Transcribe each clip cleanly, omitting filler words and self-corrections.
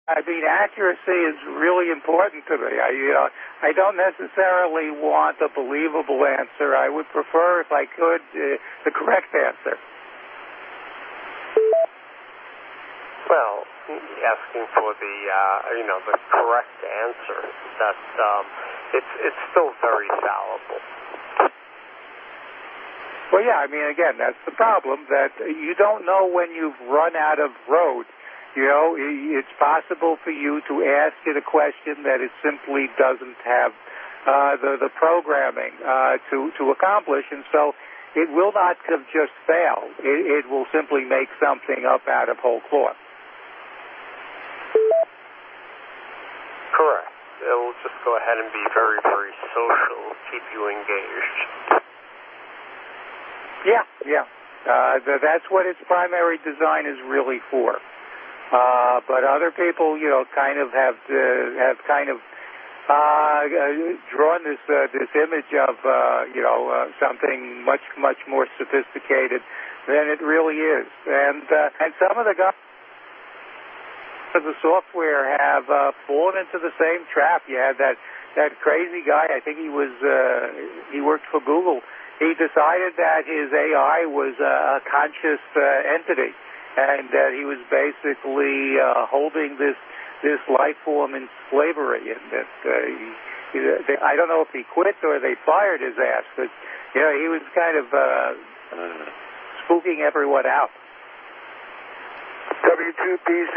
I mean, accuracy is really important to me. I don't necessarily want a believable answer. I would prefer, if I could, the correct answer. Well, asking for the the correct answer, it's still very fallible. Well, yeah, I mean, again, that's the problem, that you don't know when you've run out of road. You know, it's possible for you to ask it a question that it simply doesn't have the programming to accomplish, and so it will not have just failed. It will simply make something up out of whole cloth. Correct. It will just go ahead and be very, very social, keep you engaged. Yeah. That's what its primary design is really for. But other people, kind of have drawn this image of, something much, much more sophisticated than it really is. And some of the guys of the software have fallen into the same trap. You had that crazy guy, I think he worked for Google. He decided that his AI was a conscious entity, and that he was basically holding this life form in slavery, and that I don't know if he quit or they fired his ass, but he was kind of spooking everyone out. W2PC?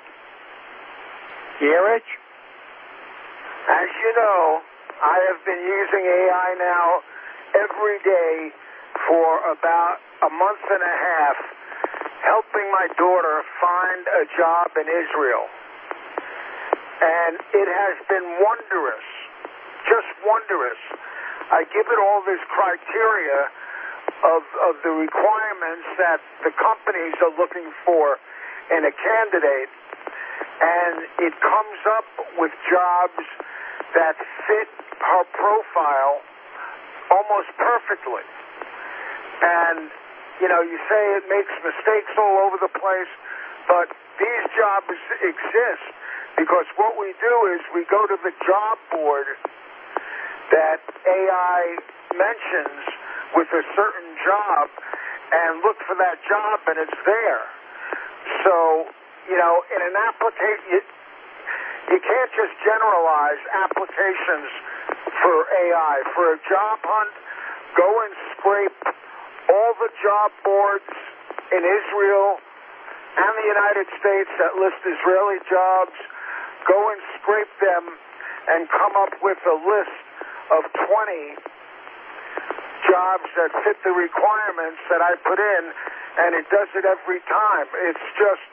Yeah, Rich? As you know, I have been using AI now every day for about a month and a half, helping my daughter find a job in Israel. And it has been wondrous, just wondrous. I give it all this criteria of the requirements that the companies are looking for in a candidate, and it comes up with jobs that fit her profile almost perfectly. And, you say it makes mistakes all over the place, but these jobs exist because what we do is we go to the job board that AI mentions with a certain job and look for that job, and it's there. So, in an application, you can't just generalize applications for AI. For a job hunt, go and scrape all the job boards in Israel and the United States that list Israeli jobs. Go and scrape them and come up with a list of 20 jobs that fit the requirements that I put in, and it does it every time. It's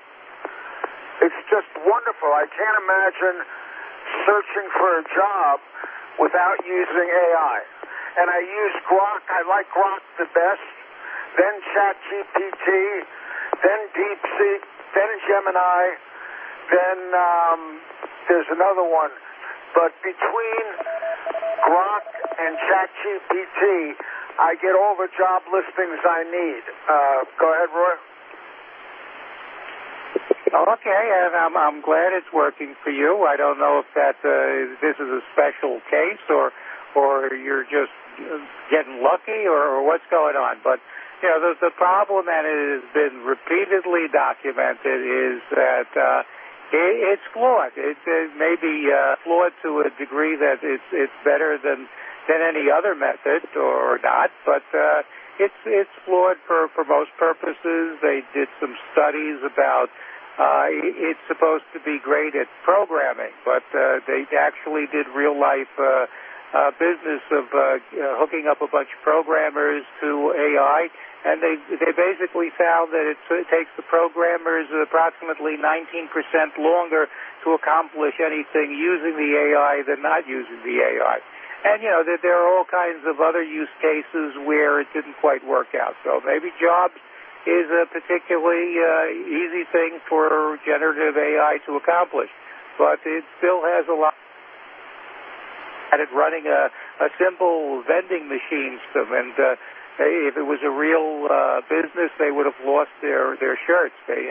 just wonderful. I can't imagine searching for a job without using AI. And I use Grok. I like Grok the best, then ChatGPT, then DeepSeek, then Gemini, then there's another one. But between Grok and ChatGPT, I get all the job listings I need. Go ahead, Roy. Okay, and I'm glad it's working for you. I don't know if this is a special case or you're just getting lucky or what's going on. But the problem, and it has been repeatedly documented, is that it's flawed. It may be flawed to a degree that it's better than any other method or not, but it's flawed for most purposes. They did some studies about it's supposed to be great at programming, but they actually did real-life business of hooking up a bunch of programmers to AI, and they basically found that it takes the programmers approximately 19% longer to accomplish anything using the AI than not using the AI. And, that there are all kinds of other use cases where it didn't quite work out. So maybe jobs is a particularly easy thing for generative AI to accomplish. But it still has a lot at it running a simple vending machine system. And if it was a real business, they would have lost their shirts.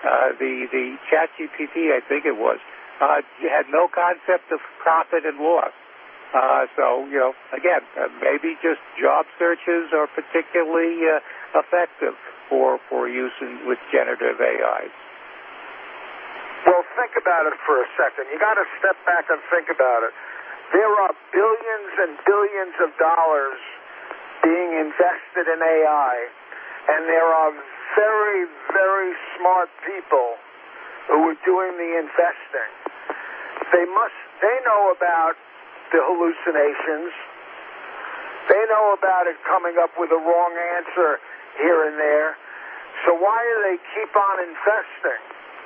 The ChatGPT, I think it was, had no concept of profit and loss. So, again, maybe just job searches are particularly effective for use with generative AIs. Well, think about it for a second. You got to step back and think about it. There are billions and billions of dollars being invested in AI, and there are very, very smart people who are doing the investing. They know about the hallucinations. They know about it coming up with a wrong answer here and there. So why do they keep on investing?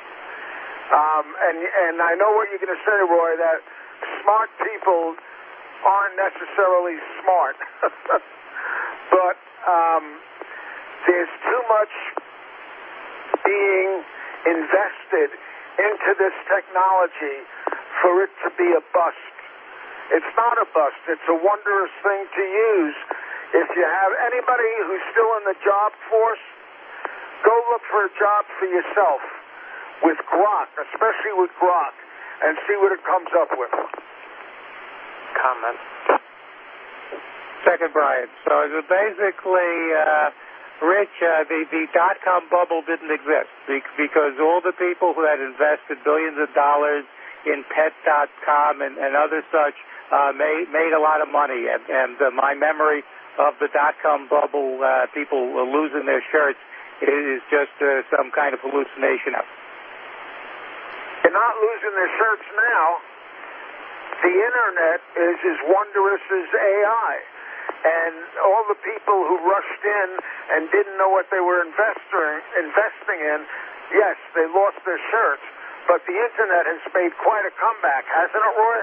And I know what you're going to say, Roy, that smart people aren't necessarily smart. But there's too much being invested into this technology for it to be a bust. It's not a bust. It's a wondrous thing to use. If you have anybody who's still in the job force, go look for a job for yourself with Grok, especially with Grok, and see what it comes up with. Comment. Second, Brian. So basically, Rich, the dot-com bubble didn't exist because all the people who had invested billions of dollars in Pet.com and other such made a lot of money. And my memory of the dot-com bubble, people losing their shirts, is just some kind of hallucination. They're not losing their shirts now. The Internet is as wondrous as AI. And all the people who rushed in and didn't know what they were investing in, yes, they lost their shirts. But the Internet has made quite a comeback, hasn't it, Roy?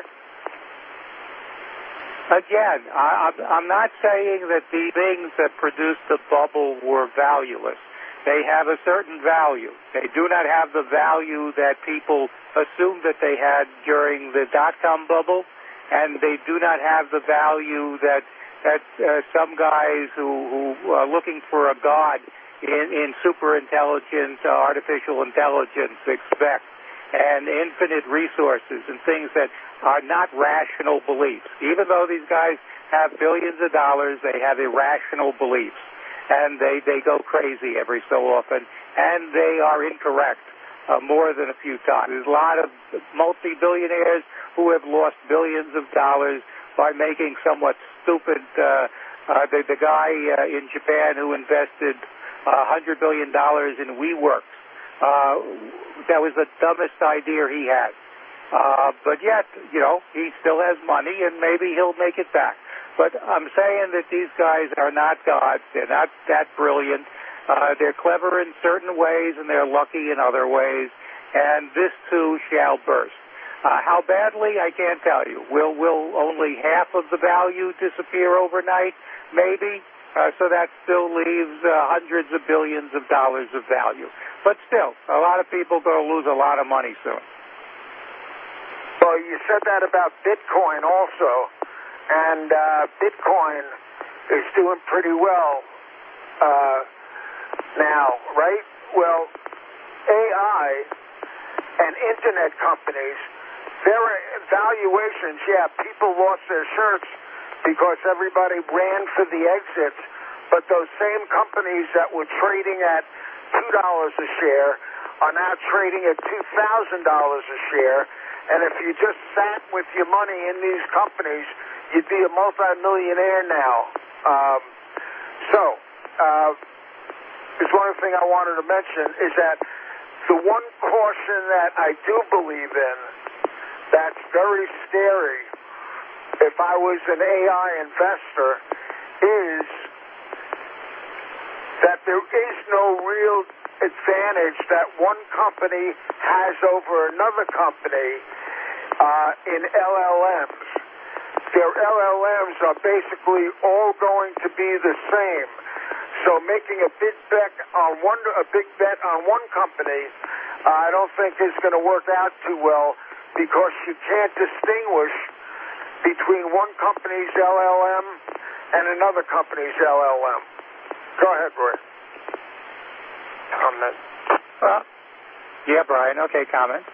Again, I'm not saying that the things that produced the bubble were valueless. They have a certain value. They do not have the value that people assumed that they had during the dot-com bubble, and they do not have the value that some guys who are looking for a god in super intelligent artificial intelligence expect, and infinite resources and things that are not rational beliefs. Even though these guys have billions of dollars, they have irrational beliefs. And they go crazy every so often, and they are incorrect more than a few times. There's a lot of multi-billionaires who have lost billions of dollars by making somewhat stupid. The guy in Japan who invested $100 billion in WeWorks, that was the dumbest idea he had. But yet, he still has money, and maybe he'll make it back. But I'm saying that these guys are not gods. They're not that brilliant. They're clever in certain ways, and they're lucky in other ways. And this, too, shall burst. How badly, I can't tell you. Will only half of the value disappear overnight? Maybe. So that still leaves hundreds of billions of dollars of value. But still, a lot of people are going to lose a lot of money soon. Well, you said that about Bitcoin also. And Bitcoin is doing pretty well now, right? Well, AI and Internet companies, their valuations, people lost their shirts because everybody ran for the exits, but those same companies that were trading at $2 a share are now trading at $2,000 a share, and if you just sat with your money in these companies, you'd be a multi-millionaire now. There's one thing I wanted to mention is that the one caution that I do believe in that's very scary if I was an AI investor is that there is no real advantage that one company has over another company in LLMs. Their LLMs are basically all going to be the same. So making a big bet on one company, I don't think is going to work out too well because you can't distinguish between one company's LLM and another company's LLM. Go ahead, Roy. Comment. Yeah, Brian. Okay, comment.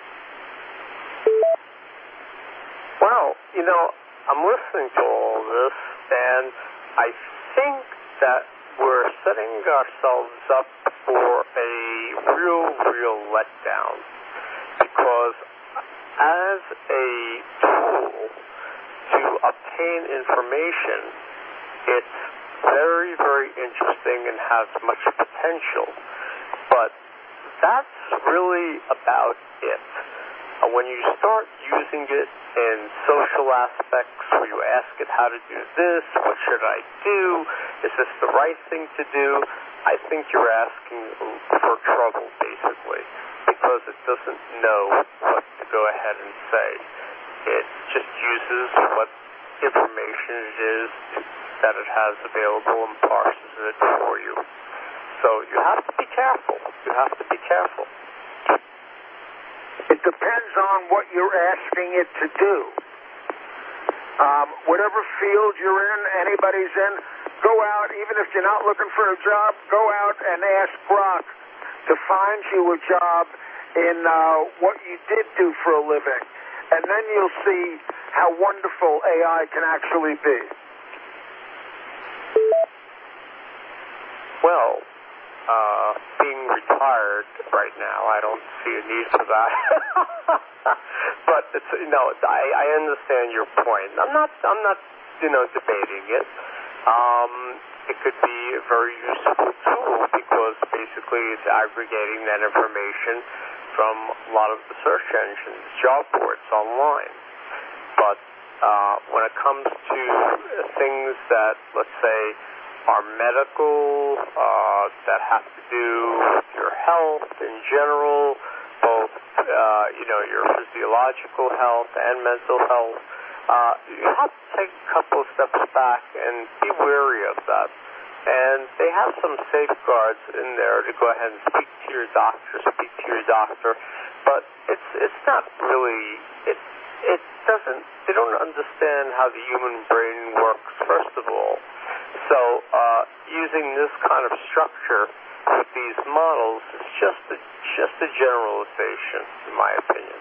Well, I'm listening to all this, and I think that we're setting ourselves up for a real letdown, because as a tool to obtain information, it's very, very interesting and has much potential, but that's really about it. When you start using it in social aspects, where you ask it how to do this, what should I do, is this the right thing to do, I think you're asking for trouble, basically, because it doesn't know what to go ahead and say. It just uses what information it is that it has available and parses it for you. So you have to be careful. You have to be careful. It depends on what you're asking it to do. Whatever field you're in, anybody's in, go out, even if you're not looking for a job, go out and ask Grok to find you a job in what you did do for a living. And then you'll see how wonderful AI can actually be. Well, being retired right now, I don't see a need for that. But it's, I understand your point. I'm not debating it. It could be a very useful tool, because basically it's aggregating that information from a lot of the search engines, job boards online. But when it comes to things that, let's say, are medical, that have to do with your health in general, both your physiological health and mental health, you have to take a couple of steps back and be wary of that. And they have some safeguards in there to go ahead and speak to your doctor, but it's not really, it doesn't, they don't understand how the human brain works, first of all. So using this kind of structure with these models is just a generalization, in my opinion.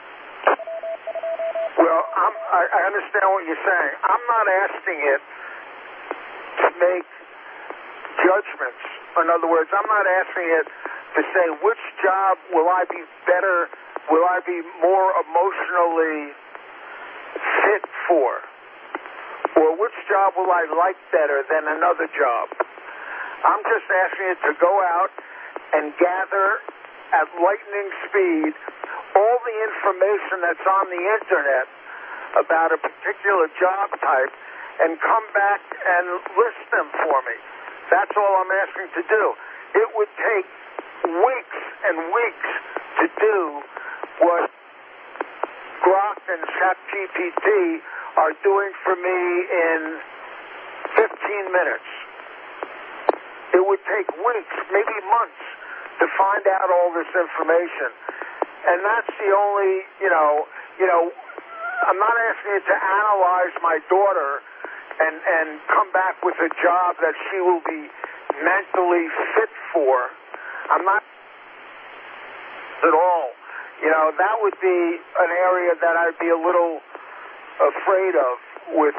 Well, I understand what you're saying. I'm not asking it to make judgments. In other words, I'm not asking it to say which job will I be better, will I be more emotionally fit for, or which job will I like better than another job. I'm just asking it to go out and gather at lightning speed all the information that's on the internet about a particular job type and come back and list them for me. That's all I'm asking to do. It would take weeks and weeks to do what Grok and ChatGPT are doing for me in 15 minutes. It would take weeks, maybe months, to find out all this information. And that's the only, I'm not asking it to analyze my daughter and come back with a job that she will be mentally fit for. I'm not at all. That would be an area that I'd be a little afraid of with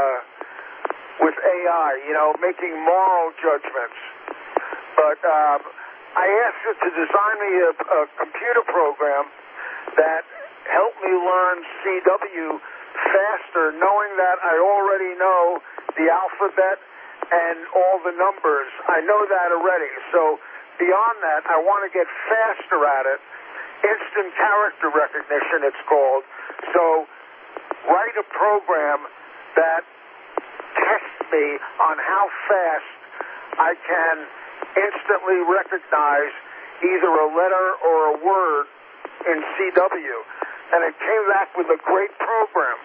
AI, making moral judgments. But I asked it to design me a computer program that helped me learn CW faster, knowing that I already know the alphabet and all the numbers. I know that already. So beyond that, I want to get faster at it. Instant character recognition, it's called. So write a program that tests me on how fast I can instantly recognize either a letter or a word in CW. And it came back with a great program.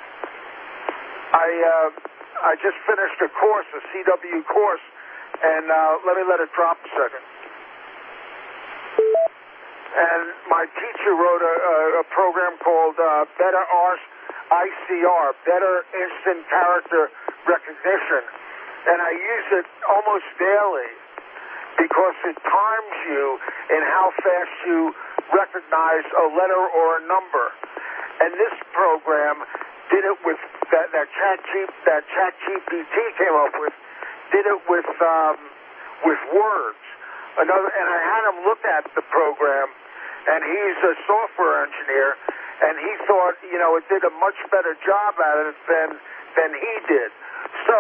I just finished a course, a CW course, and let it drop a second. And my teacher wrote a program called Better ICR, Better Instant Character Recognition. And I use it almost daily because it times you in how fast you recognize a letter or a number. And this program did it with that ChatGPT came up with, did it with words. And I had him look at the program, and he's a software engineer, and he thought, it did a much better job at it than he did. So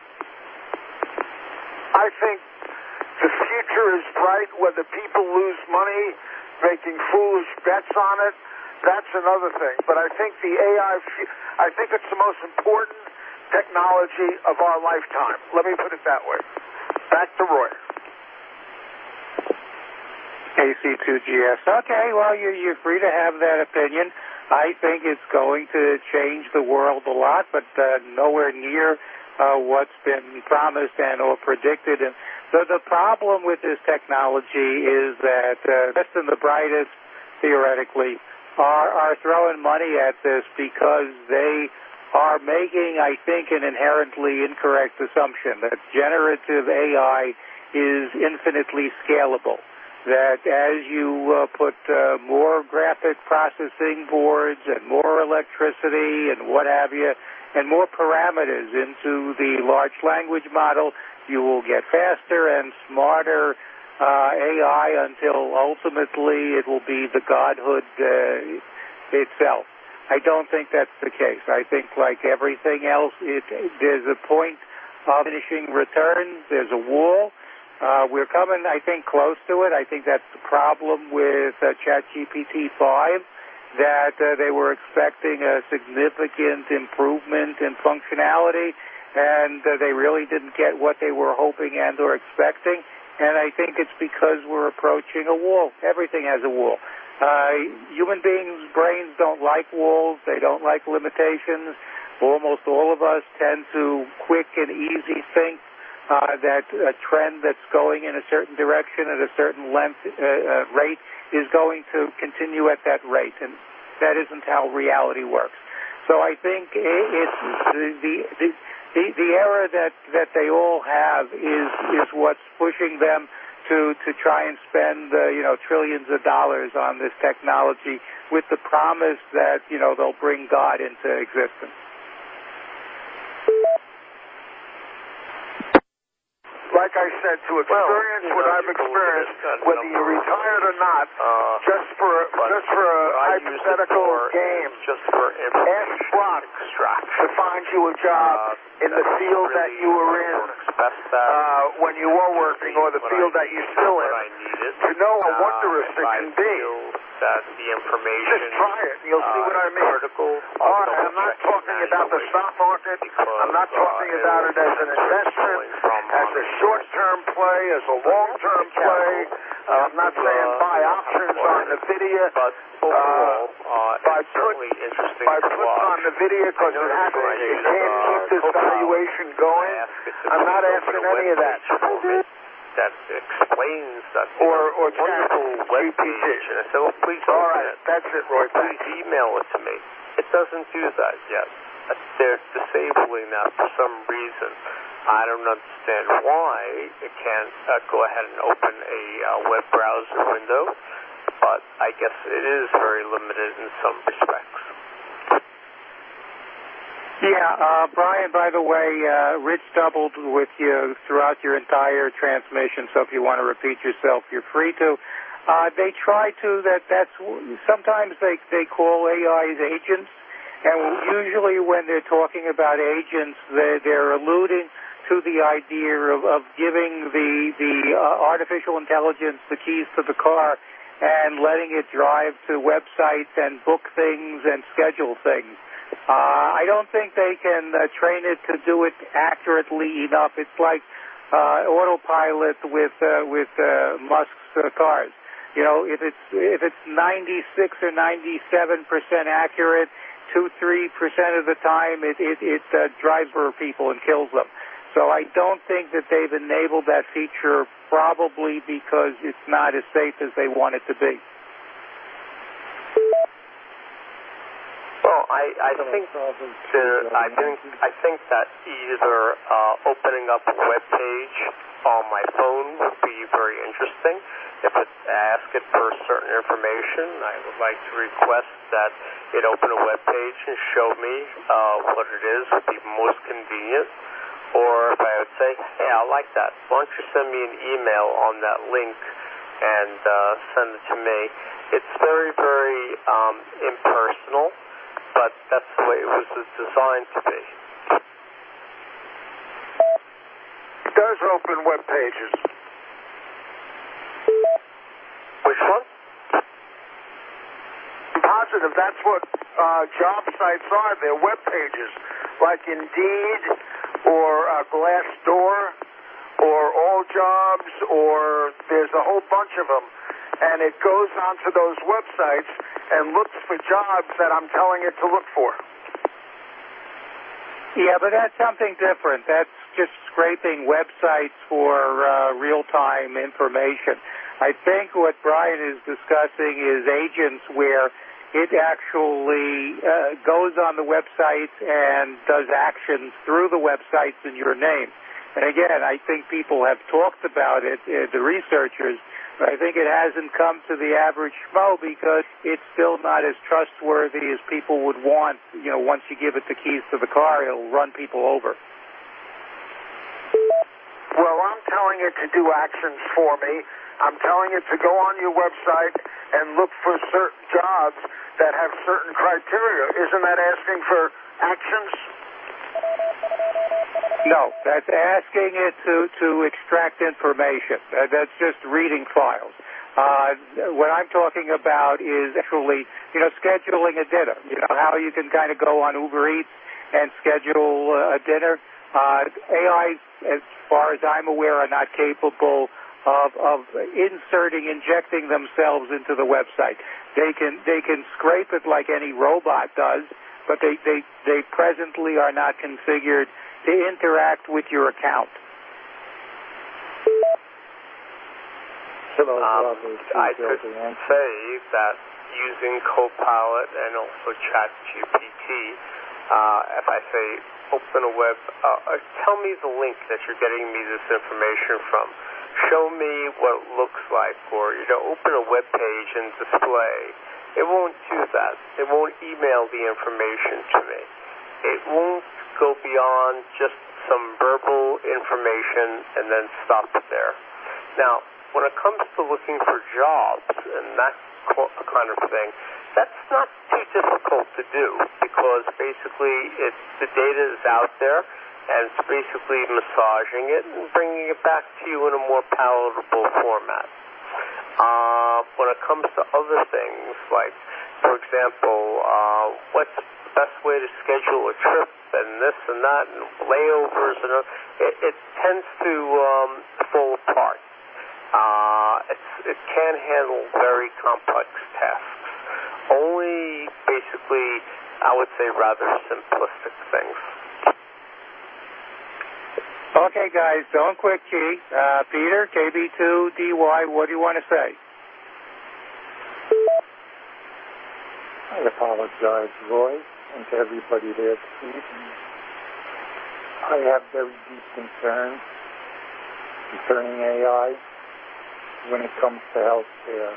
I think the future is bright. Whether people lose money making foolish bets on it, that's another thing. But I think the AI, I think it's the most important technology of our lifetime. Let me put it that way. Back to Roy. AC2GS. Okay, well, you're free to have that opinion. I think it's going to change the world a lot, but nowhere near what's been promised and or predicted. And so the problem with this technology is that best and the brightest, theoretically, are throwing money at this because they are making, I think, an inherently incorrect assumption that generative AI is infinitely scalable. That as you put more graphic processing boards and more electricity and what have you, and more parameters into the large language model, you will get faster and smarter AI until ultimately it will be the godhood itself. I don't think that's the case. I think, like everything else, there's a point of diminishing returns. There's a wall. We're coming, I think, close to it. I think that's the problem with ChatGPT 5, that they were expecting a significant improvement in functionality, and they really didn't get what they were hoping and or expecting. And I think it's because we're approaching a wall. Everything has a wall. Human beings' brains don't like walls. They don't like limitations. Almost all of us tend to quick and easy think that a trend that's going in a certain direction at a certain length rate is going to continue at that rate, and that isn't how reality works. So I think it's the error that they all have is what's pushing them to try and spend trillions of dollars on this technology with the promise that they'll bring God into existence. Like I said, to experience what I've experienced, whether you're retired or not, just for a hypothetical game, ask Brock to find you a job in the field that you were in when you were working, or the field that you're still in, to know how wondrous it can be. Just try it, and you'll see what I mean. All right, I'm not talking about the stock market. I'm not talking about it as an investment, as a short-term play, as a long-term play. I'm not saying buy options on NVIDIA. By putting on NVIDIA because it can't keep this valuation going. I'm not asking any of that. That explains that or wonderful web page. And I said, well, please all right, that's it, Roy. Please email it to me. It doesn't do that yet. They're disabling that for some reason. I don't understand why it can't go ahead and open a web browser window, but I guess it is very limited in some respects. Yeah, Brian, by the way, Rich doubled with you throughout your entire transmission, so if you want to repeat yourself, you're free to. They try to, sometimes they call AIs agents, and usually when they're talking about agents, they're alluding to the idea of giving the artificial intelligence the keys to the car and letting it drive to websites and book things and schedule things. I don't think they can train it to do it accurately enough. It's like autopilot with Musk's cars. If it's 96 or 97% accurate, 2-3% of the time it drives over people and kills them. So I don't think that they've enabled that feature, probably because it's not as safe as they want it to be. Well, I think that either opening up a web page on my phone would be very interesting. If it asks it for certain information, I would like to request that it open a web page and show me what it is would be most convenient. Or if I would say, hey, I like that. Why don't you send me an email on that link and send it to me? It's very, very impersonal, but that's the way it was designed to be. It does open web pages. Which one? I'm positive that's what job sites are. They're web pages, like Indeed or Glassdoor or All Jobs, or there's a whole bunch of them. And it goes onto those websites and looks for jobs that I'm telling it to look for. Yeah, but that's something different. That's just scraping websites for real-time information. I think what Brian is discussing is agents where it actually goes on the websites and does actions through the websites in your name. And again, I think people have talked about it, the researchers, but I think it hasn't come to the average schmo because it's still not as trustworthy as people would want. You know, once you give it the keys to the car, it'll run people over. Well, I'm telling it to do actions for me. I'm telling it to go on your website and look for certain jobs that have certain criteria. Isn't that asking for actions? No, that's asking it to extract information. That's just reading files. What I'm talking about is actually, scheduling a dinner. You know, how you can kind of go on Uber Eats and schedule a dinner. AI, as far as I'm aware, are not capable of injecting themselves into the website. They can scrape it like any robot does, but they presently are not configured to interact with your account. I could say that using Copilot and also ChatGPT, if I say open a web, tell me the link that you're getting me this information from. Show me what it looks like, or open a web page and display. It won't do that. It won't email the information to me. It won't go beyond just some verbal information and then stop it there. Now, when it comes to looking for jobs and that kind of thing, that's not too difficult to do because basically the data is out there and it's basically massaging it and bringing it back to you in a more palatable format. When it comes to other things, like, for example, what's the best way to schedule a trip and this and that and layovers, and it tends to fall apart. It can handle very complex tasks. Only basically, I would say, rather simplistic things. Okay, guys, don't quit, Key. Peter, KB2DY, what do you want to say? I apologize, Roy, and to everybody there this evening. I have very deep concerns concerning AI when it comes to healthcare.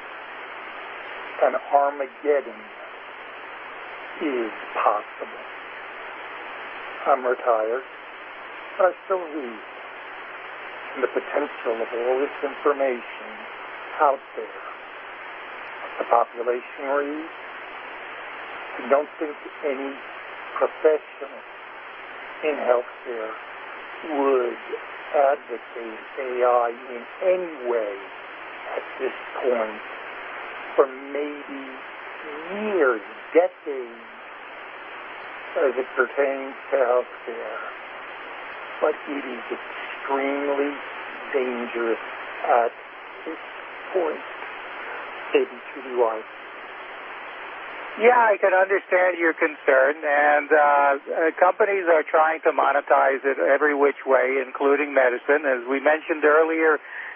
An Armageddon is possible. I'm retired, but I still read. And the potential of all this information out there, the population reads, I don't think any professional in healthcare would advocate AI in any way at this point for maybe years, decades, as it pertains to healthcare. But it is extremely dangerous at this point. KB2DY. Yeah, I can understand your concern, and companies are trying to monetize it every which way, including medicine. As we mentioned earlier,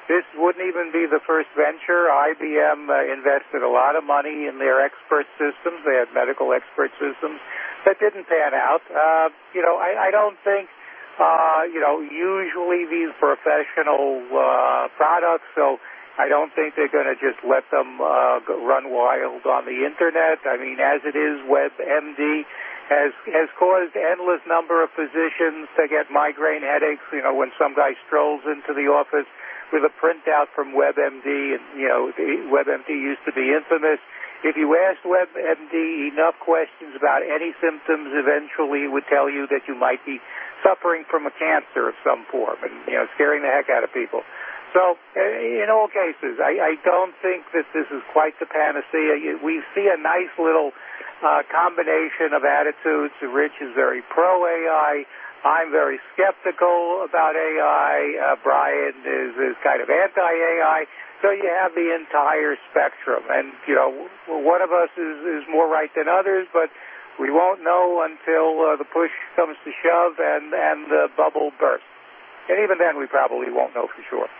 this wouldn't even be the first venture. IBM invested a lot of money in their expert systems. They had medical expert systems that didn't pan out. I don't think, usually these professional products, so I don't think they're going to just let them run wild on the Internet. I mean, as it is, WebMD has caused endless number of physicians to get migraine headaches, when some guy strolls into the office with a printout from WebMD, and, WebMD used to be infamous. If you asked WebMD enough questions about any symptoms, eventually it would tell you that you might be suffering from a cancer of some form, and, scaring the heck out of people. So, in all cases, I don't think that this is quite the panacea. We see a nice little combination of attitudes. Rich is very pro-AI. I'm very skeptical about AI. Brian is kind of anti-AI. So you have the entire spectrum. And, one of us is more right than others, but we won't know until the push comes to shove and the bubble bursts. And even then, we probably won't know for sure.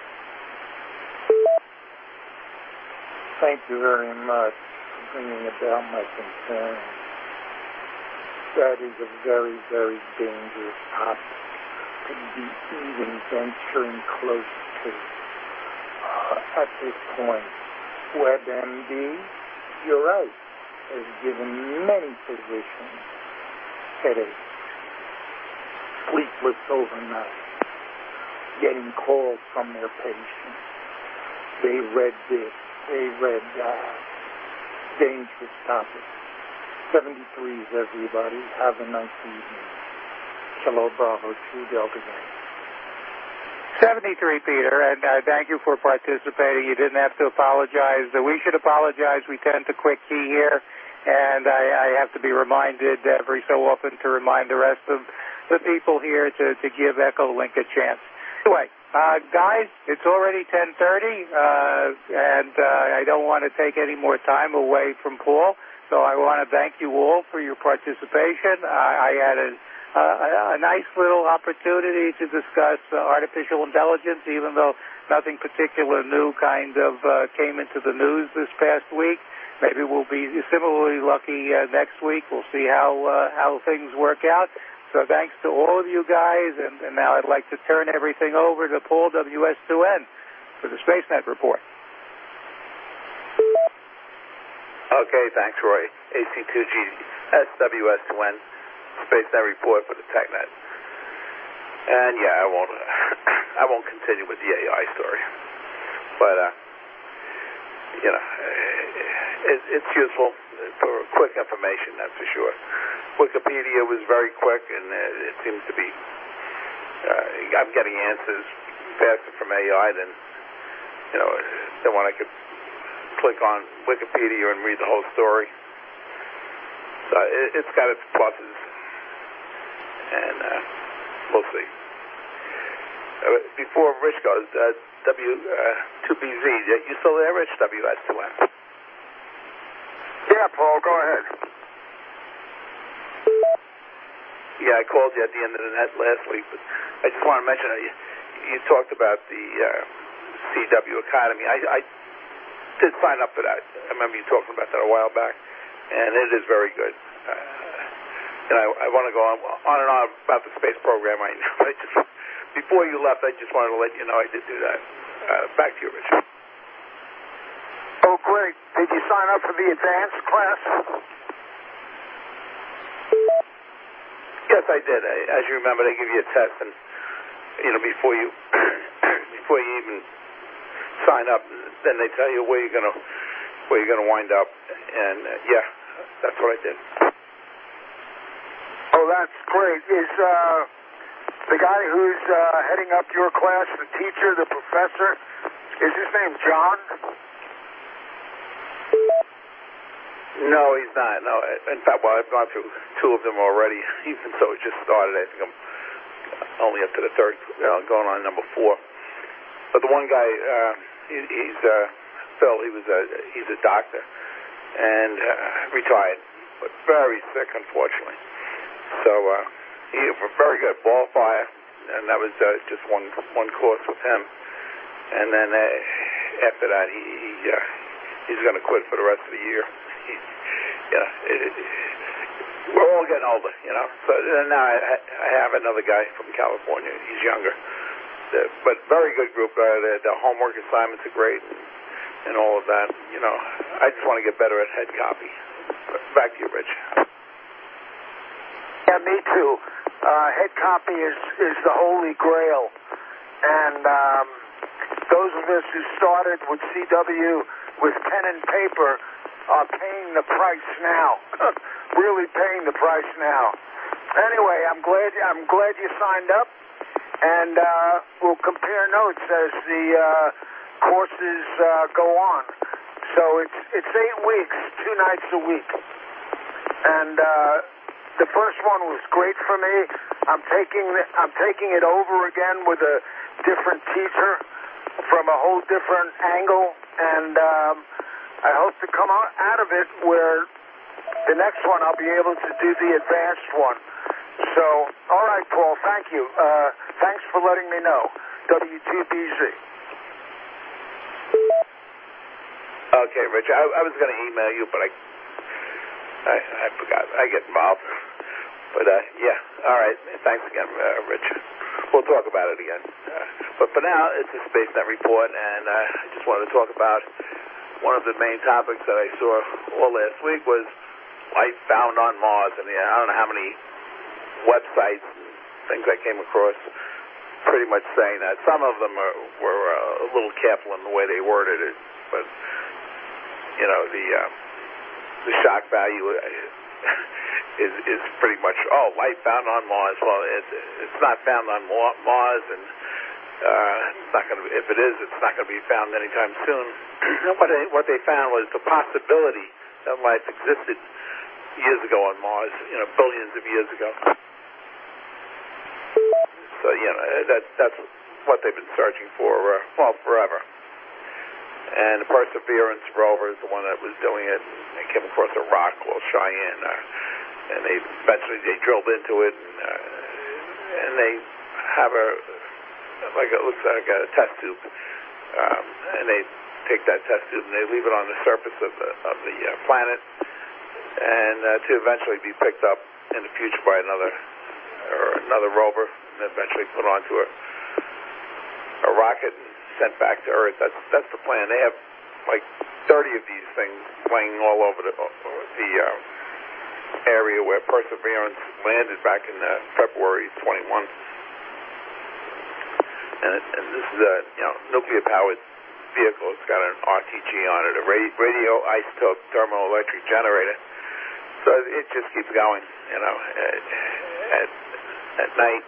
Thank you very much for bringing about my concern. That is a very, very dangerous topic to be even venturing close to. At this point, WebMD, you're right, has given many physicians headaches, sleepless overnight, getting calls from their patients. They read this, they read that. Dangerous topic. 73s, everybody. Have a nice evening. Kilo Bravo 2 Delta Gang. 73, Peter, and thank you for participating. You didn't have to apologize. We should apologize. We tend to quick key here, and I have to be reminded every so often to remind the rest of the people here to give Echo Link a chance. Anyway, guys, it's already 10:30, and I don't want to take any more time away from Paul. So I want to thank you all for your participation. I had a nice little opportunity to discuss artificial intelligence, even though nothing particular new kind of came into the news this past week. Maybe we'll be similarly lucky next week. We'll see how things work out. So thanks to all of you guys, and now I'd like to turn everything over to Paul WS2N for the SpaceNet report. Okay, thanks, Roy. AC2G SWS2N, SpaceNet report for the TechNet. And yeah, I won't continue with the AI story, but it's useful for quick information, that's for sure. Wikipedia was very quick, and it seems to be. I'm getting answers faster from AI than when I could click on Wikipedia and read the whole story. So it's got its pluses, and we'll see. Before Rich goes, W2BZ, you still there, Rich? WS2N. Yeah, Paul, go ahead. Yeah, I called you at the end of the net last week, but I just want to mention you talked about the CW Academy. I did sign up for that. I remember you talking about that a while back, and it is very good. And I want to go on and on about the space program right now. Before you left, I just wanted to let you know I did do that. Back to you, Richard. Oh, great. Did you sign up for the advanced class? Yes, I did. As you remember, they give you a test, and before you even sign up, then they tell you where you're gonna wind up, and yeah, that's what I did. Oh, that's great. Is the guy who's heading up your class, the teacher, the professor, is his name John? No, he's not. No, in fact, well, I've gone through two of them already, even though it just started. I think I'm only up to the third, going on number 4. But the one guy, he's Phil. He's a doctor and retired, but very sick, unfortunately. So he was very good ball fire, and that was just one course with him. And then after that, he's going to quit for the rest of the year. We're all getting older, So now I have another guy from California. He's younger, but very good group. The homework assignments are great, and all of that. I just want to get better at head copy. Back to you, Rich. Yeah, me too. Head copy is the holy grail, and those of us who started with CW with pen and paper are paying the price now. Really paying the price now. Anyway, I'm glad you signed up, and we'll compare notes as the courses go on. So it's 8 weeks, 2 nights a week, and the first one was great for me. I'm taking it over again with a different teacher from a whole different angle, and I hope to come out of it where the next one I'll be able to do the advanced one. So, all right, Paul, thank you. Thanks for letting me know. W2BZ. Okay, Rich, I was going to email you, but I forgot. I get involved. But, yeah, all right. Thanks again, Rich. We'll talk about it again. But for now, it's a SpaceNet report, and I just wanted to talk about one of the main topics that I saw all last week was life found on Mars. And I don't know how many websites and things I came across pretty much saying that. Some of them were a little careful in the way they worded it, but, the shock value is pretty much, life found on Mars. Well, it's not found on Mars, and it's not going to. If it is, it's not going to be found anytime soon. What they found was the possibility that life existed years ago on Mars, billions of years ago. So that's what they've been searching for, forever. And the Perseverance rover is the one that was doing it. They came across a rock called Cheyenne, and they eventually drilled into it, and they have it looks like a test tube, and they take that test tube and they leave it on the surface of the planet, and to eventually be picked up in the future by another rover, and eventually put onto a rocket and sent back to Earth. That's the plan. They have like 30 of these things laying all over the area where Perseverance landed back in February 21. And this is a nuclear-powered vehicle. It's got an RTG on it, a radioisotope thermoelectric generator. So it just keeps going. At night,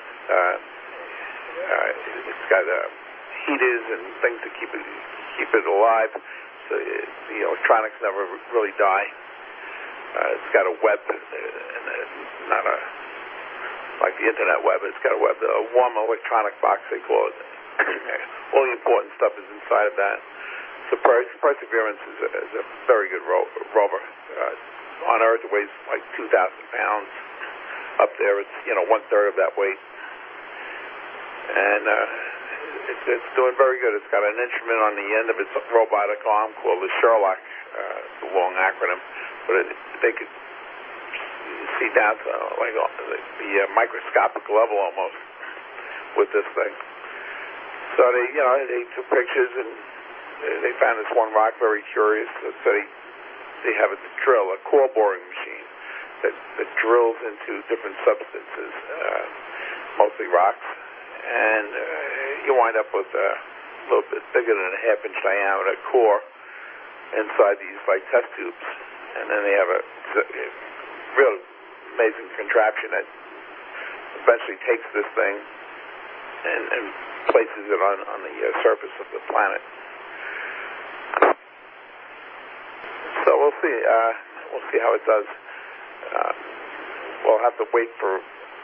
it's got heaters and things to keep it alive. So the electronics never really die. It's got a web, not like the internet web. It's got a web, a warm electronic box, they call it. All the important stuff is inside of that. So Perseverance is a very good rover. On Earth, it weighs like 2,000 pounds. Up there, it's 1/3 of that weight, and it's doing very good. It's got an instrument on the end of its robotic arm called the Sherlock, the long acronym, but they could see down to like the microscopic level almost with this thing. So they took pictures, and they found this one rock very curious. So they have a drill, a core boring machine that drills into different substances, mostly rocks, and you wind up with a little bit bigger than a half-inch diameter core inside these like test tubes, and then they have a real amazing contraption that eventually takes this thing and places it on the surface of the planet. So we'll see. We'll see how it does. We'll have to wait for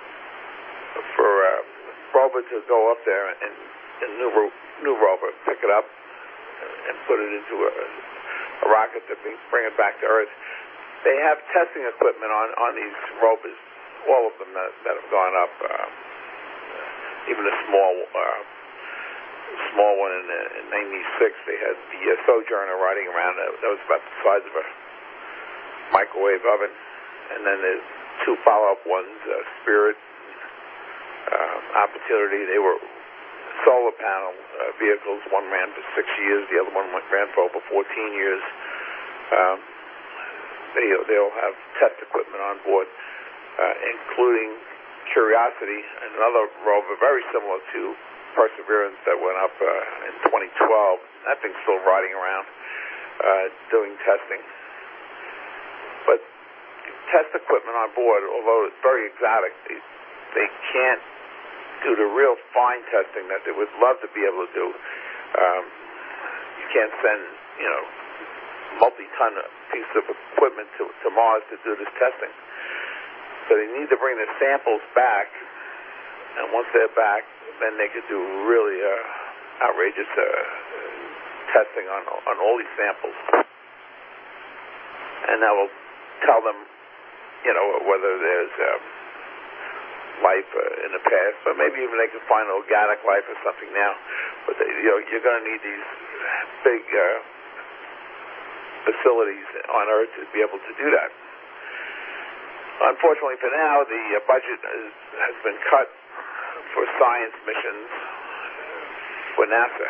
rover to go up there and new rover pick it up and put it into a rocket to bring it back to Earth. They have testing equipment on these rovers, all of them that have gone up, even the small one in '96. They had the Sojourner riding around. That was about the size of a microwave oven. And then there's two follow-up ones, Spirit, Opportunity. They were solar panel vehicles. One ran for 6 years. The other one ran for over 14 years. They'll have test equipment on board, including Curiosity, and another rover very similar to Perseverance that went up in 2012. That thing's still riding around doing testing. But test equipment on board, although it's very exotic, they can't do the real fine testing that they would love to be able to do. You can't send, multi-ton pieces of equipment to Mars to do this testing. So they need to bring the samples back, and once they're back, then they could do really outrageous testing on all these samples. And that will tell them, whether there's life in the past, or maybe even they can find organic life or something now. But you're going to need these big facilities on Earth to be able to do that. Unfortunately for now, the budget has been cut for science missions for NASA.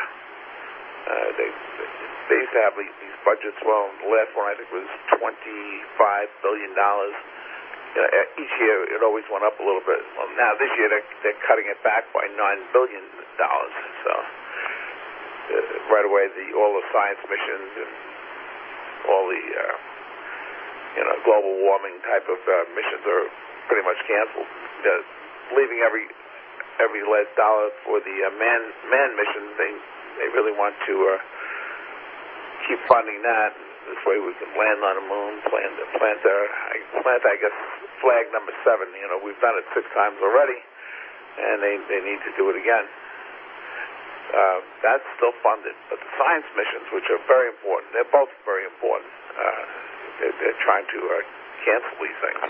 They used to have these budgets. Well, the last one I think was $25 billion. Each year it always went up a little bit. Well, now this year they're cutting it back by $9 billion. So right away all the science missions and all the global warming type of missions are pretty much canceled, leaving every last dollar for the man missions. They really want to keep funding that. This way we can land on the moon, plant I guess flag number 7. We've done it 6 times already, and they need to do it again. That's still funded, but the science missions, which are very important, they're both very important. They're trying to cancel these things.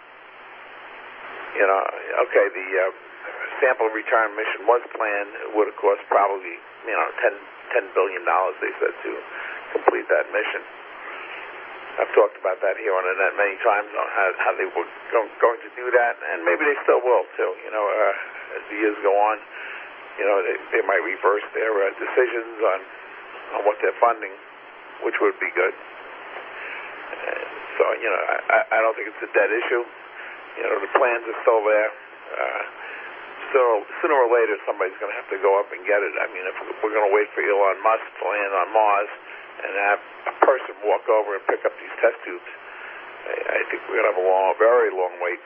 Okay, the sample return mission was planned. It would have cost probably, $10 billion, they said, to complete that mission. I've talked about that here on the net many times on how they were going to do that, and maybe they still will, too. As the years go on, they might reverse their decisions on what they're funding, which would be good. So, I don't think it's a dead issue. The plans are still there. So sooner or later, somebody's going to have to go up and get it. I mean, if we're going to wait for Elon Musk to land on Mars and have a person walk over and pick up these test tubes, I think we're going to have a very long wait,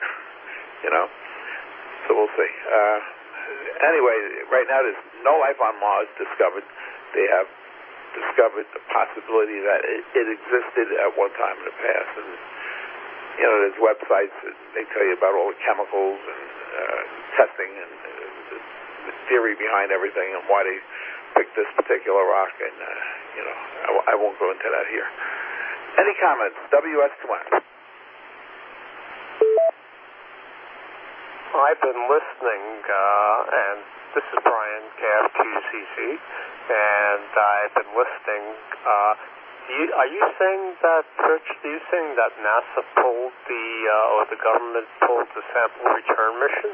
So we'll see. Anyway, right now there's no life on Mars discovered. They have discovered the possibility that it existed at one time in the past. And, there's websites that they tell you about all the chemicals and testing and the theory behind everything and why they picked this particular rock. And, I won't go into that here. Any comments? WS20. I've been listening, and this is Brian, KFQCC, and I've been listening. Are you saying that, Rich, are you saying that NASA pulled or the government pulled the sample return mission?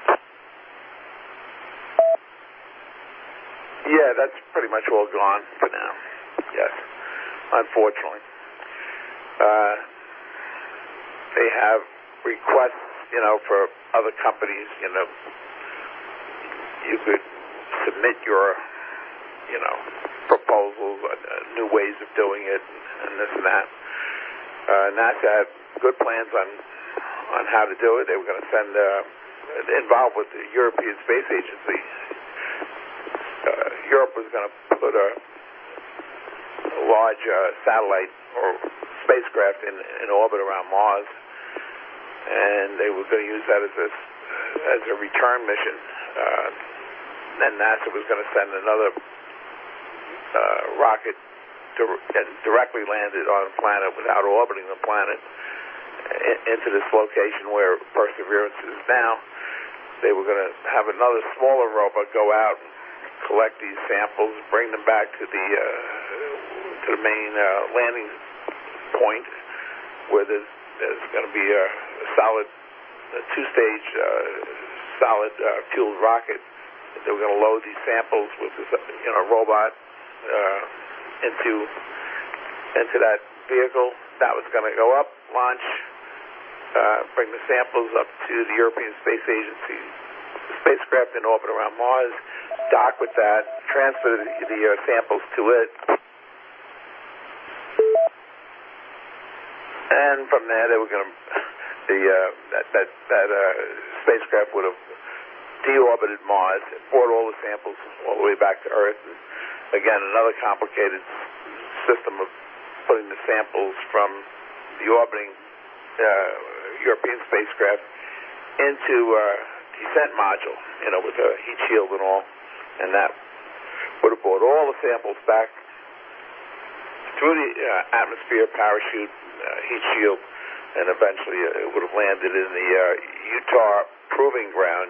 Yeah, that's pretty much all gone for now. Yes, unfortunately. They have requests, for other companies, you could submit your, proposals, new ways of doing it, and this and that. NASA had good plans on how to do it. They were going to send, involved with the European Space Agency. Europe was going to put a large satellite or spacecraft in orbit around Mars, and they were going to use that as a return mission. Then NASA was going to send another rocket directly landed on a planet without orbiting the planet into this location where Perseverance is now. They were going to have another smaller rover go out and collect these samples, bring them back to the main landing point, where there's going to be a solid two-stage solid fueled rocket. They were going to load these samples with this robot into that vehicle. That was going to go up, launch, bring the samples up to the European Space Agency spacecraft in orbit around Mars, dock with that, transfer the samples to it, and from there they were going to that spacecraft would have deorbited Mars, brought all the samples all the way back to Earth. And again, another complicated system of putting the samples from the orbiting European spacecraft into a descent module, with a heat shield and all, and that would have brought all the samples back through the atmosphere, parachute, heat shield, and eventually it would have landed in the Utah proving ground,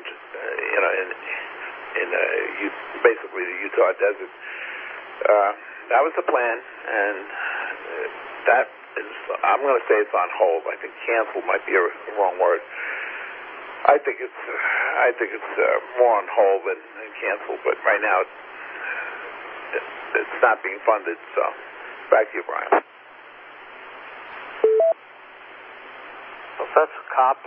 in basically the Utah desert. That was the plan, and that is, I'm going to say it's on hold. I think canceled might be a wrong word. I think it's more on hold than canceled, but right now it's not being funded. So back to you, Brian. Well, that's a copy.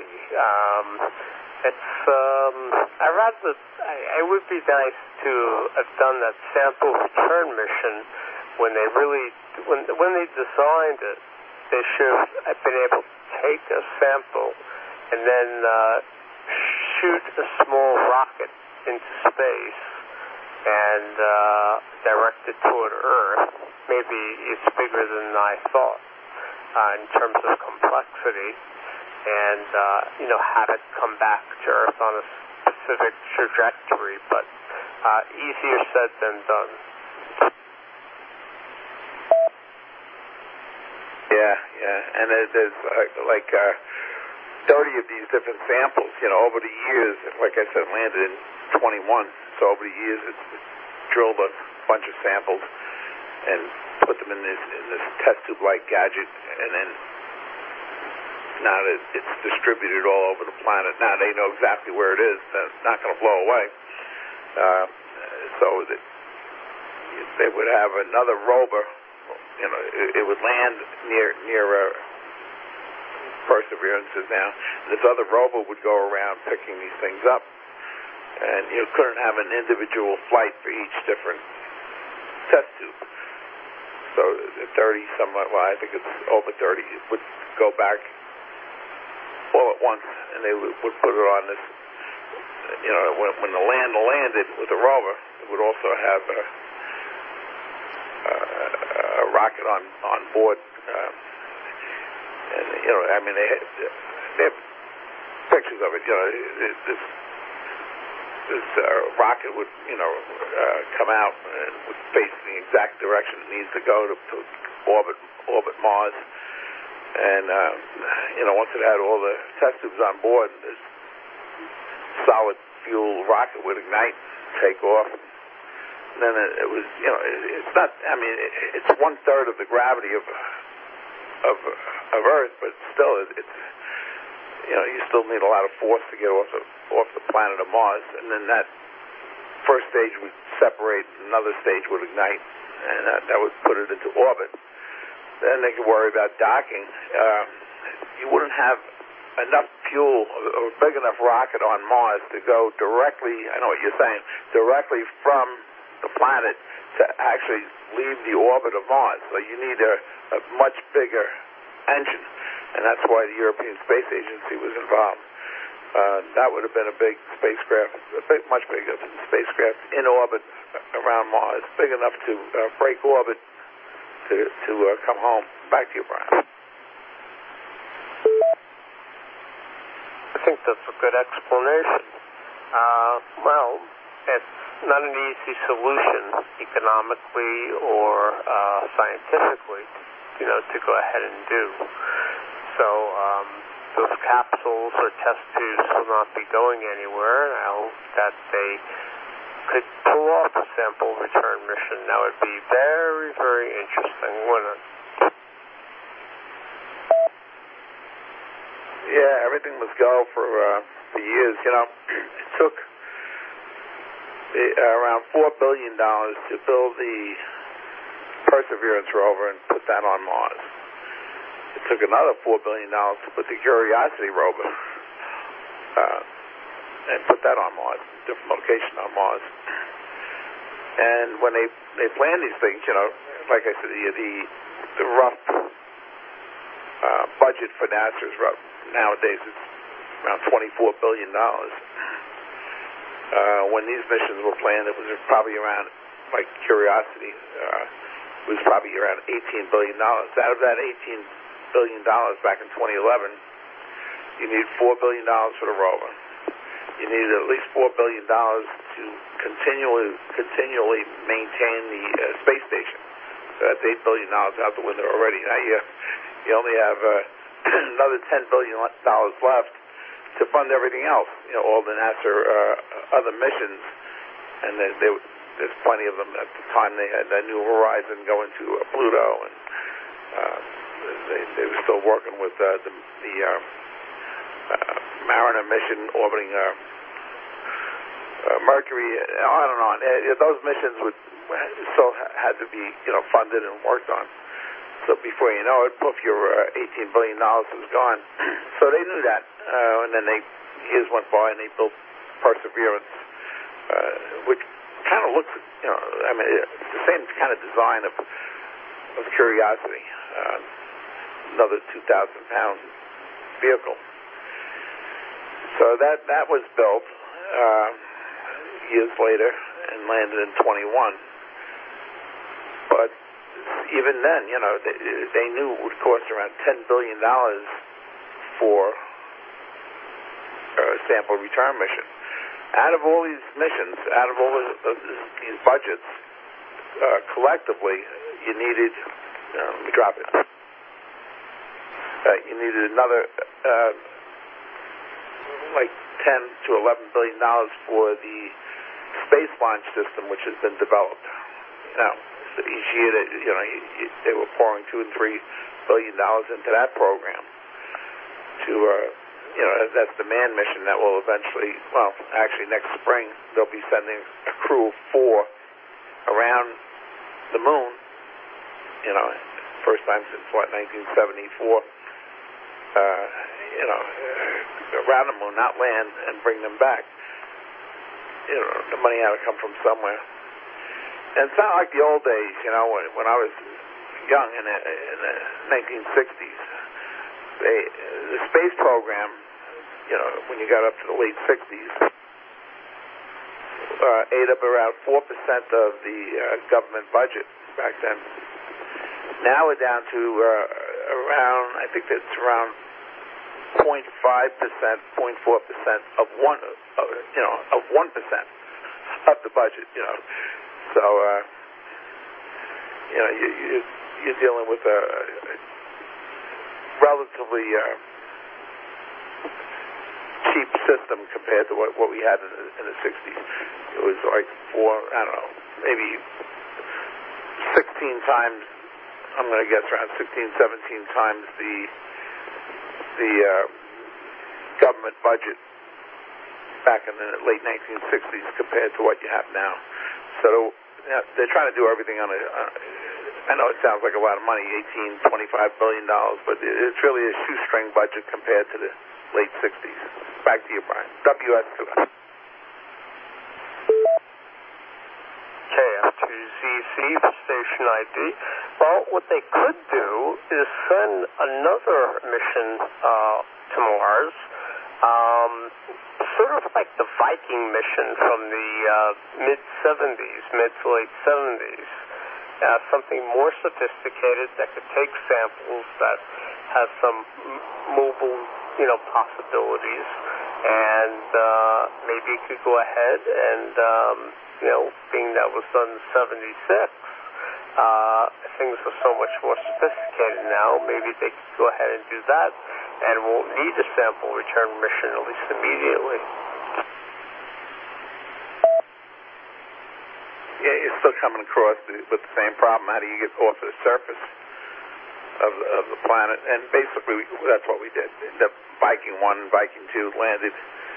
It would be nice to have done that sample return mission when they designed it. They should have been able to take a sample and then shoot a small rocket into space and direct it toward Earth. Maybe it's bigger than I thought in terms of complexity. And, have it come back to Earth on a specific trajectory, but easier said than done. Yeah, and there's 30 of these different samples, over the years. Like I said, landed in 21, so over the years it's drilled a bunch of samples and put them in this test tube-like gadget, and then now that it's distributed all over the planet. Now they know exactly where it is. It's not going to blow away. So that they would have another rover. It would land near Perseverance now. This other rover would go around picking these things up, and you couldn't have an individual flight for each different test tube. So 30 somewhat. Well, I think it's over 30. It would go back all at once, and they would put it on this. When the lander landed with the rover, it would also have a rocket on board. And they have pictures of it. This rocket would come out and would face the exact direction it needs to go to orbit Mars. And, once it had all the test tubes on board, this solid fuel rocket would ignite, take off. And then it was, it's not, it's 1/3 of the gravity of Earth, but still, it's, you still need a lot of force to get off the planet of Mars. And then that first stage would separate, another stage would ignite, and that would put it into orbit. Then they could worry about docking. You wouldn't have enough fuel or a big enough rocket on Mars to go directly, I know what you're saying, directly from the planet to actually leave the orbit of Mars. So you need a much bigger engine, and that's why the European Space Agency was involved. That would have been a big spacecraft, much bigger spacecraft in orbit around Mars, big enough to break orbit to come home. Back to you, Brian. I think that's a good explanation. Well, it's not an easy solution economically or scientifically, to go ahead and do. So those capsules or test tubes will not be going anywhere. I hope that they could pull off a sample return mission. That would be very, very interesting, wouldn't it? Yeah, everything must go for years. You know, it took around $4 billion to build the Perseverance rover and put that on Mars. It took another $4 billion to put the Curiosity rover and put that on Mars, different location on Mars. And when they plan these things, you know, like I said, the rough budget for NASA is rough. Nowadays it's around $24 billion. When these missions were planned, it was probably around, like Curiosity, it was probably around $18 billion. Out of that $18 billion back in 2011, you need $4 billion for the rover. You need at least $4 billion to continually maintain the space station. So that's $8 billion out the window already. Now you only have another $10 billion left to fund everything else. You know, all the NASA other missions, and there's plenty of them. At the time, they had that New Horizon going to Pluto, and they were still working with the Mariner mission orbiting Mercury, on and on. Those missions still had to be, you know, funded and worked on. So before you know it, poof, your $18 billion was gone. So they knew that, and then years went by, and they built Perseverance, which kind of looks, you know, I mean, it's the same kind of design of Curiosity, another 2,000-pound vehicle. So that was built years later and landed in 21. But even then, you know, they knew it would cost around $10 billion for a sample return mission. Out of all these missions, out of all these budgets, collectively, you needed, let me drop it, you needed another like $10 to $11 billion for the space launch system, which has been developed. Now, each year, they were pouring $2 and $3 billion into that program. That's the manned mission that will eventually, well, actually next spring, they'll be sending a crew of 4 around the moon. You know, first time since 1974. Around the moon, not land, and bring them back. You know, the money had to come from somewhere. And it's not like the old days, you know, when I was young in the 1960s. The space program, you know, when you got up to the late 60s, ate up around 4% of the government budget back then. Now we're down to around, I think it's around 0.5%, 0.4% of 1%, of the budget, you know. So, you're dealing with a relatively cheap system compared to what we had in the 60s. It was like maybe 16 times, I'm going to guess around 16, 17 times the government budget back in the late 1960s compared to what you have now. So they're trying to do everything on I know it sounds like a lot of money, $25 billion, but it's really a shoestring budget compared to the late 60s. Back to you, Brian. WS2. KF2ZC for station ID. Well, what they could do is send another mission to Mars, sort of like the Viking mission from the mid to late 70s. Something more sophisticated that could take samples, that has some mobile, possibilities, and maybe it could go ahead and, being that was done in 76, things are so much more sophisticated now, maybe they could go ahead and do that, and won't need a sample return mission, at least immediately. you're still coming across with the same problem. How do you get off the surface of the planet? And basically, that's what we did. The Viking 1 and Viking 2 landed,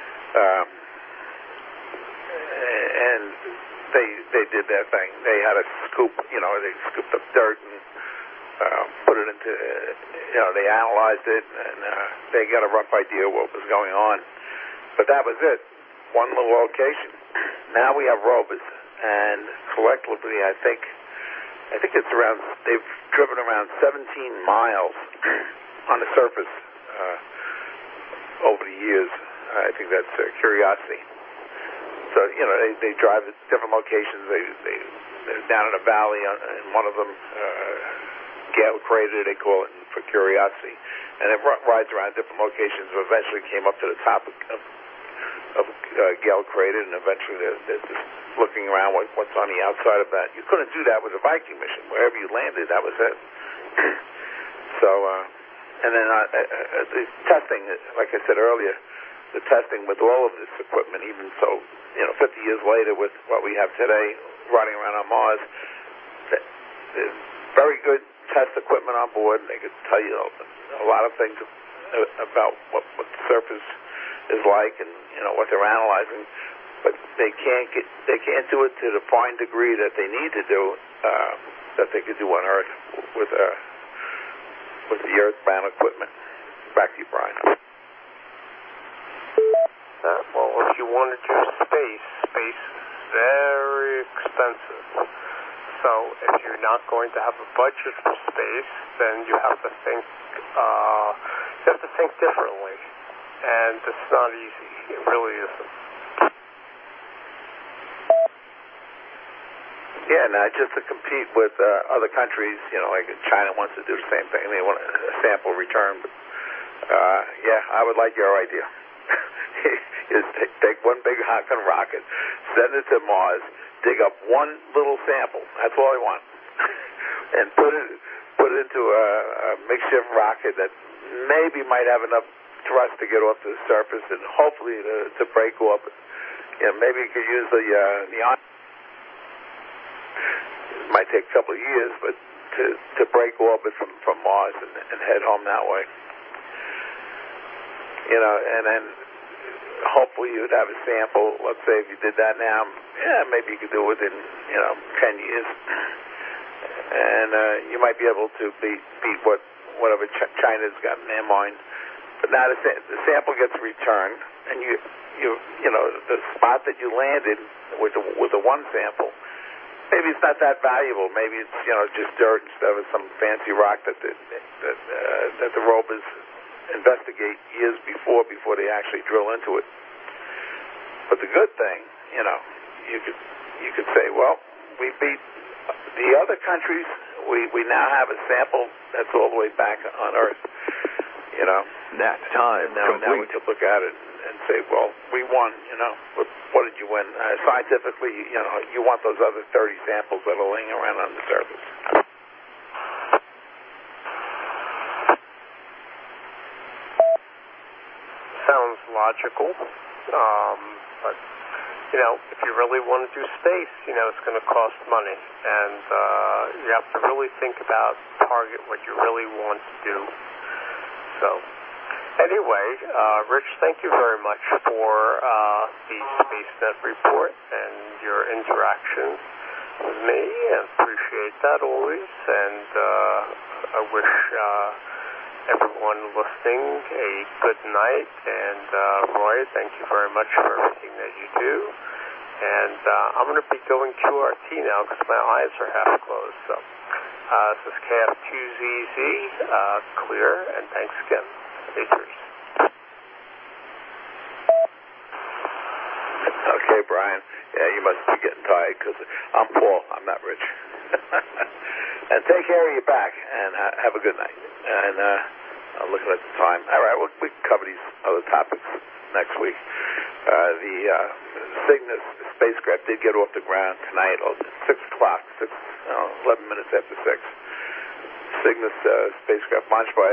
and they did their thing. They had a scoop, they scooped up dirt and put it into, they analyzed it, and they got a rough idea of what was going on. But that was it. One little location. Now we have rovers, and collectively, I think it's around, they've driven around 17 miles on the surface over the years. I think that's Curiosity. So, they drive at different locations. They're down in a valley, in one of them, Gale Crater, they call it, for Curiosity. And it rides around different locations, but eventually came up to the top of Gale Crater, and eventually they're just looking around what's on the outside of that. You couldn't do that with a Viking mission. Wherever you landed, that was it. So, and then the testing, like I said earlier, the testing with all of this equipment, even so, 50 years later with what we have today, riding around on Mars, there's very good test equipment on board, and they could tell you a lot of things about what the surface is like, and what they're analyzing, but they can't do it to the fine degree that they need to do, that they could do on Earth with the Earthbound equipment. Back to you, Brian. Well, if you want to do space is very expensive. So if you're not going to have a budget for space, then you have to think differently. And it's not easy. It really isn't. Yeah, now just to compete with other countries, like China wants to do the same thing. They want a sample return. But, I would like your idea. Is take one big Honkin rocket, send it to Mars, dig up one little sample. That's all I want, and put it into a makeshift rocket that maybe might have enough thrust to get off the surface, and hopefully to break off. Maybe you could use the it might take a couple of years, but to break orbit from Mars and head home that way. And then hopefully you'd have a sample. Let's say if you did that now, maybe you could do it within 10 years, and you might be able to beat whatever China's got in their mind. But now the sample gets returned, and you the spot that you landed with the one sample, maybe it's not that valuable. Maybe it's just dirt instead of some fancy rock that the rovers investigate years before they actually drill into it. But the good thing, you could say, well, we beat the other countries. We now have a sample that's all the way back on Earth. That time now we could look at it and say, well, we won. What did you win? Scientifically, you want those other 30 samples that are laying around on the surface. Sounds logical, but if you really want to do space, it's going to cost money, and you have to really think about target what you really want to do. So, anyway, Rich, thank you very much for the SpaceNet report and your interaction with me, and appreciate that always. And I wish everyone listening a good night. And Roy, thank you very much for everything that you do. And I'm going to be going QRT now because my eyes are half closed. So this is KF2ZZ, clear, and thanks again. Stay free. Okay, Brian. Yeah, you must be getting tired because I'm Paul. I'm not Rich. And take care of your back, and have a good night. And I'm looking at the time. All right, we can cover these other topics next week. The Cygnus spacecraft did get off the ground tonight at 6 o'clock, 11 minutes after 6. Cygnus spacecraft launched by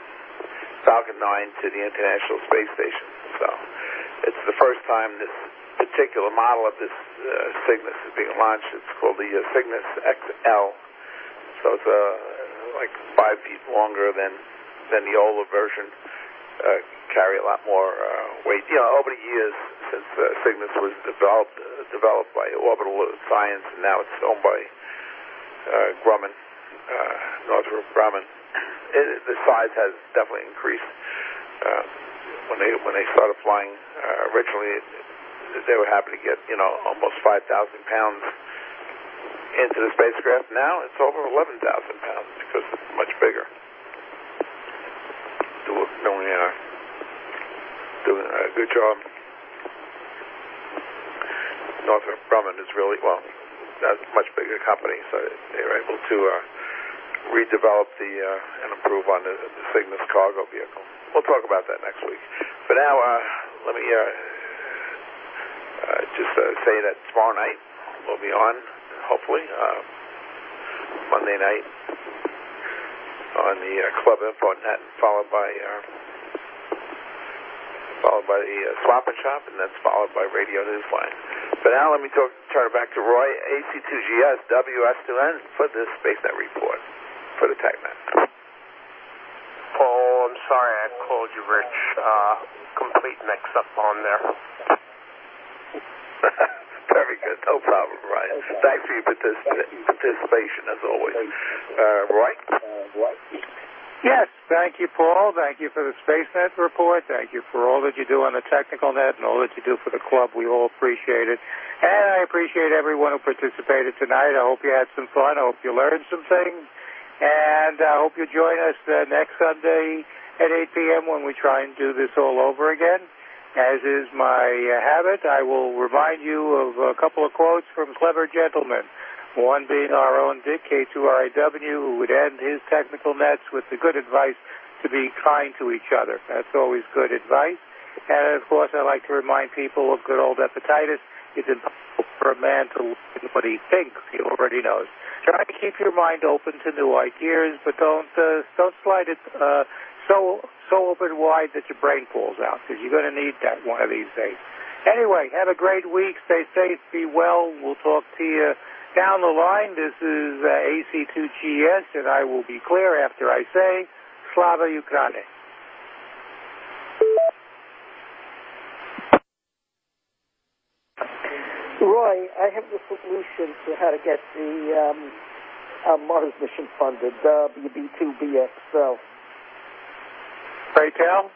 Falcon 9 to the International Space Station. So it's the first time this particular model of this Cygnus is being launched. It's called the Cygnus XL. So it's like 5 feet longer than the older version. Carry a lot more weight. Over the years since Cygnus was developed by Orbital Science, and now it's owned by Grumman, Northrop Grumman. The size has definitely increased. When they started flying originally, they were happy to get almost 5,000 pounds into the spacecraft. Now it's over 11,000 pounds because it's much bigger. Doing a good job. Northrop Grumman is really, that's a much bigger company, so they were able to redevelop and improve on the Cygnus cargo vehicle. We'll talk about that next week. For now, let me just say that tomorrow night we'll be on, hopefully, Monday night on the Club Info Net, followed by the Swap and Shop, and that's followed by Radio Newsline. But now let me turn it back to Roy, AC2GS, WS2N, for this SpaceNet report for the TechNet. Paul, I'm sorry I called you Rich. Complete mix-up on there. Very good. No problem, Ryan. Thanks for your participation, as always. Roy? Yes, thank you, Paul. Thank you for the SpaceNet report. Thank you for all that you do on the technical net and all that you do for the club. We all appreciate it. And I appreciate everyone who participated tonight. I hope you had some fun. I hope you learned some things. And I hope you join us next Sunday at 8 p.m. when we try and do this all over again. As is my habit, I will remind you of a couple of quotes from clever gentlemen. One being our own Dick, K2RAW, who would end his technical nets with the good advice to be kind to each other. That's always good advice. And, of course, I like to remind people of good old Epictetus. It's impossible for a man to learn what he thinks he already knows. Try to keep your mind open to new ideas, but don't slide it so open wide that your brain falls out, because you're going to need that one of these days. Anyway, have a great week. Stay safe. Be well. We'll talk to you down the line. This is AC2GS, and I will be clear after I say, Slava Ukraine. Roy, I have the solution to how to get the Mars mission funded, WB2BXL. Pray tell?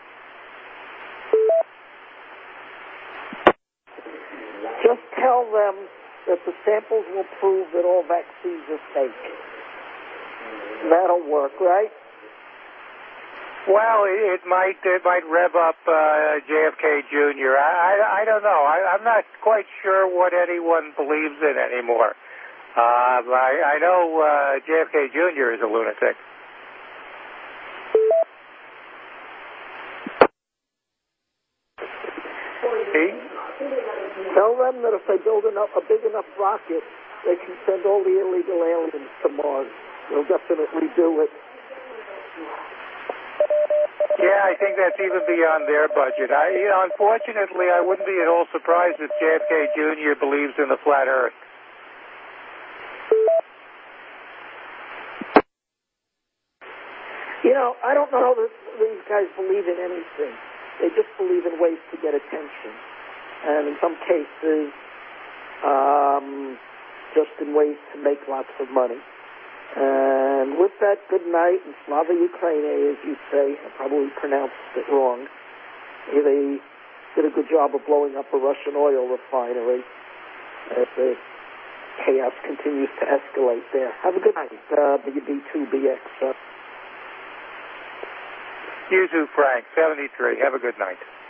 Just tell them that the samples will prove that all vaccines are fake. That'll work, right? Well, it might rev up JFK Jr. I don't know. I'm not quite sure what anyone believes in anymore. I know JFK Jr. is a lunatic. Tell them that if they build a big enough rocket, they can send all the illegal aliens to Mars. They'll definitely do it. Yeah, I think that's even beyond their budget. Unfortunately, I wouldn't be at all surprised if JFK Jr. believes in the flat Earth. I don't know that these guys believe in anything. They just believe in ways to get attention. And in some cases, just in ways to make lots of money. And with that, good night, and Slava Ukraine, as you say. I probably pronounced it wrong. They did a good job of blowing up a Russian oil refinery as the chaos continues to escalate there. Have a good night, WB2BX. You too, Frank. 73. Have a good night.